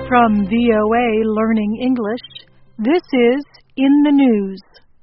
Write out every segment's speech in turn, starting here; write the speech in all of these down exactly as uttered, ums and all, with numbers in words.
From V O A Learning English, this is In the News.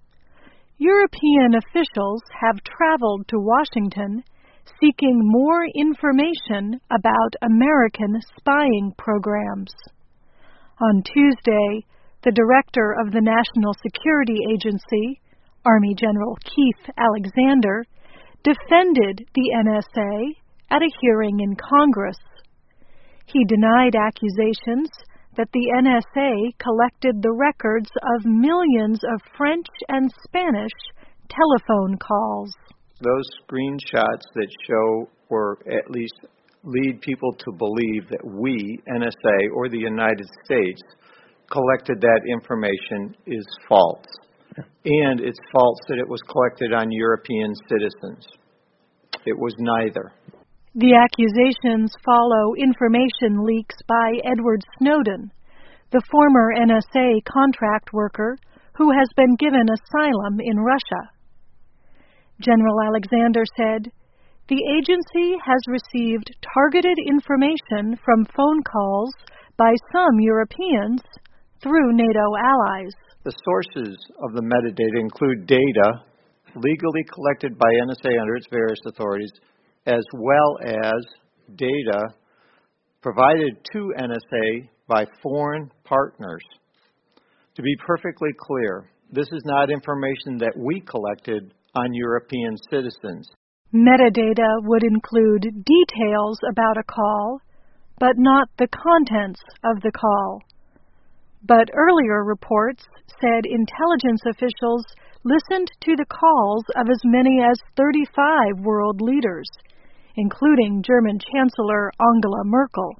European officials have traveled to Washington seeking more information about American spying programs. On Tuesday, the director of the National Security Agency, Army General Keith Alexander, defended the N S A at a hearing in Congress. He denied accusations that the N S A collected the records of millions of French and Spanish telephone calls. Those screenshots that show, or at least lead people to believe that we, N S A, or the United States, collected that information is false. And it's false that it was collected on European citizens. It was neither. The accusations follow information leaks by Edward Snowden, the former N S A contract worker who has been given asylum in Russia. General Alexander said, "The agency has received targeted information from phone calls by some Europeans through NATO allies." The sources of the metadata include data legally collected by N S A under its various authorities, as well as data provided to N S A by foreign partners. To be perfectly clear, this is not information that we collected on European citizens. Metadata would include details about a call, but not the contents of the call. But earlier reports said intelligence officials listened to the calls of as many as thirty-five world leaders, including German Chancellor Angela Merkel.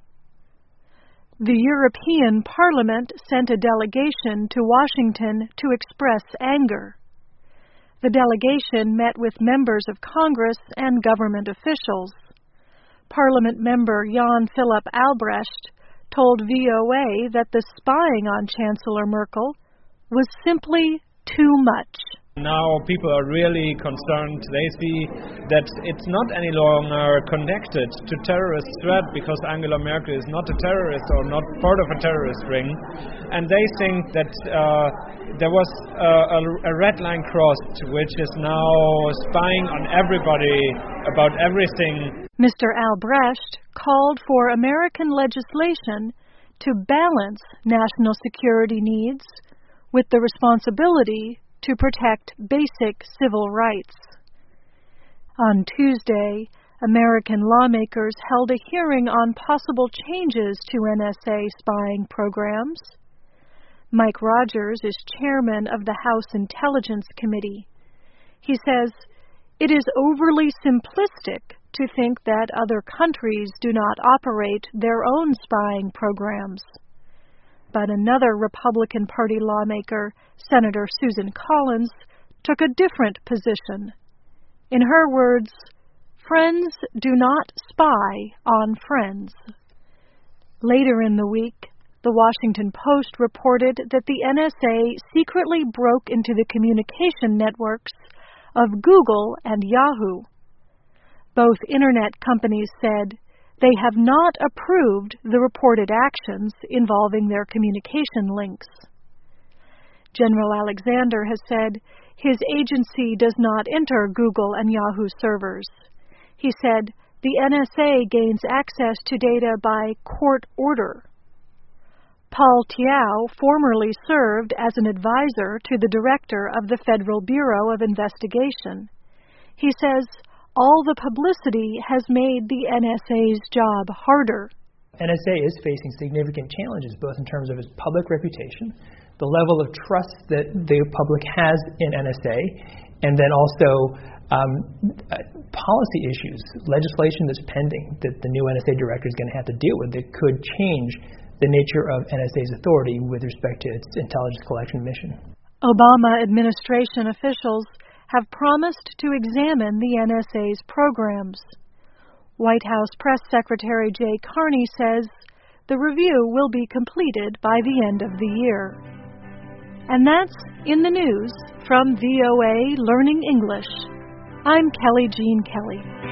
The European Parliament sent a delegation to Washington to express anger. The delegation met with members of Congress and government officials. Parliament member Jan Philip Albrecht told V O A that the spying on Chancellor Merkel was simply too much. Now people are really concerned. They see that it's not any longer connected to terrorist threat because Angela Merkel is not a terrorist or not part of a terrorist ring. And they think that uh, there was a, a, a red line crossed, which is now spying on everybody about everything. Mister Albrecht called for American legislation to balance national security needs with the responsibility to protect basic civil rights. On Tuesday, American lawmakers held a hearing on possible changes to N S A spying programs. Mike Rogers is chairman of the House Intelligence Committee. He says, "It is overly simplistic to think that other countries do not operate their own spying programs." But another Republican Party lawmaker, Senator Susan Collins, took a different position. In her words, "Friends do not spy on friends." Later in the week, the Washington Post reported that the N S A secretly broke into the communication networks of Google and Yahoo. Both internet companies said they have not approved the reported actions involving their communication links. General Alexander has said his agency does not enter Google and Yahoo servers. He said the N S A gains access to data by court order. Paul Tiao formerly served as an advisor to the director of the Federal Bureau of Investigation. He says all the publicity has made the N S A's job harder. N S A is facing significant challenges, both in terms of its public reputation, the level of trust that the public has in N S A, and then also um, policy issues, legislation that's pending that the new N S A director is going to have to deal with that could change the nature of N S A's authority with respect to its intelligence collection mission. Obama administration officials have promised to examine the N S A's programs. White House Press Secretary Jay Carney says the review will be completed by the end of the year. And that's In the News from V O A Learning English. I'm Kelly Jean Kelly.